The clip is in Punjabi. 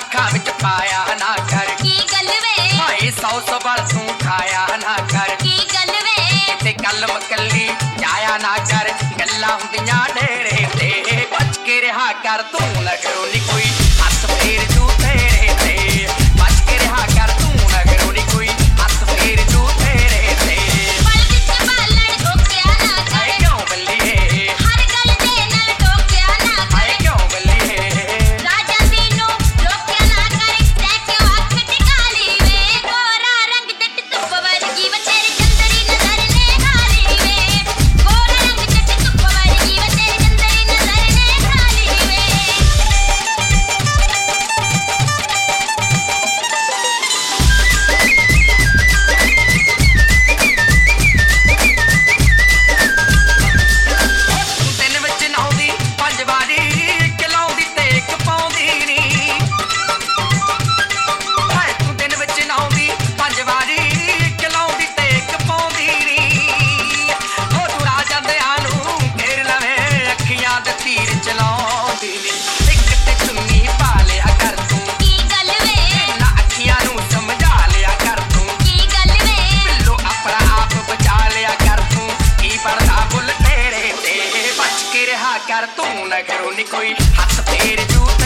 ਅੱਖਾਂ ਵਿੱਚ ਪਾਇਆ ਨਾ ਕਰ। ਕੀ ਗੱਲ ਵੇ ਹਾਏ 100 ਸਵਾਲ ਤੂੰ ਖਾਇਆ ਨਾ ਕਰ। ਕੀ ਗੱਲ ਵੇ ਤੇ ਗੱਲ ਮਕੱਲੀ ਜਾਇਆ ਨਾ ਕਰ। ਗੱਲਾਂ ਹੁੰਦੀਆਂ ਢੇਰੇ ਤੇ ਬਚ ਕੇ ਰਿਹਾ ਕਰ ਤੂੰ ਨਗਰੋਂ ਨੀ ਕੋਈ ਹੱਥ ਫੇਰ ਜੂ ਤੇਰੇ ਤੇ। ਬਚ ਕੇ ਰਿਹਾ ਕਰ ਤੂੰ ਨਗਰੋਂ ਨੀ ਕੋਈ ਹੱਥ ਫੇਰ ਜੂ ਤੇਰੇ ਤੇ। ਪਲ ਵਿੱਚ ਬਾਲਣ ਠੋਕਿਆ ਨਾ ਕਰ। ਹਾਏ ਕਿਉਂ ਬੱਲੀਏ ਹਰ ਗੱਲ ਦੇ ਨਾਲ ਠੋਕਿਆ ਨਾ ਕਰ। ਹਾਏ ਕਿਉਂ ਬੱਲੀਏ ਰਾਜਾ ਦੀ ਨੂੰ ਰੋਕਿਆ ਨਾ ਕਰ। ਤੈ ਕਿਉਂ ਅੱਖ ਟਿਕਾ ਲਈ ਵੇ ਗੋਰਾ ਰੰਗ ਜੱਟ ਧੁੱਪ ਵਰਗੀ ਵੇ ਤੇਰੀ ਚੰਦਰੀ ਨਜ਼ਰ ਨੇ ਖਾਲੀ ਵੇ। ਗੋਰਾ ਰੰਗ ਜੱਟ ਧੁੱਪ ਵਰਗੀ ਵੇ ਤੇਰੀ ਚੰਦਰੀ ਨਜ਼ਰ ਨੇ ਖਾਲੀ ਵੇ। ਦਿਨ ਵਿੱਚ ਨਹਾਉਂਦੀ 5 ਵਾਰੀ ਇੱਕ ਲਾਉਂਦੀ ਤੇ ਇੱਕ ਪਾਉਂਦੀ ਨੀ। ਹਾਏ ਤੂੰ ਦਿਨ ਵਿੱਚ ਨਹਾਉਂਦੀ 5 ਵਾਰੀ ਇੱਕ ਲਾਉਂਦੀ ਤੇ ਇੱਕ ਪਾਉਂਦੀ ਨੀ। ਉਹ ਤੂੰ ਰਾਜਾਂ ਦਿਆਂ ਨੂੰ ਘੇਰ ਲਵੇਂ ਅੱਖੀਆਂ ਦੇ ਤੀਰ ਚਲਾਉਂਦੀ ਨੀ। ਇੱਕ ਤੇ ਚੁੰਨੀ ਪਾ ਲਿਆ ਕਰ ਤੂੰ। ਕੀ ਗੱਲ ਵੇ ਨਾ ਅੱਖੀਆਂ ਨੂੰ ਸਮਝਾ ਲਿਆ ਕਰ ਤੂੰ। ਕੀ ਗੱਲ ਵੇ ਬਿੱਲੋ ਆਪਣਾ ਆਪ ਬਚਾ ਲਿਆ ਕਰ ਤੂੰ। ਕੀ ਪੜਦਾ ਬੁੱਲ ਤੇਰੇ ਤੇ ਬਚ ਕੇ ਰਿਹਾ ਕਰ ਤੂੰ ਨਗਰੋਂ ਨੀ ਕੋਈ ਹੱਥ ਫੇਰ ਜੂ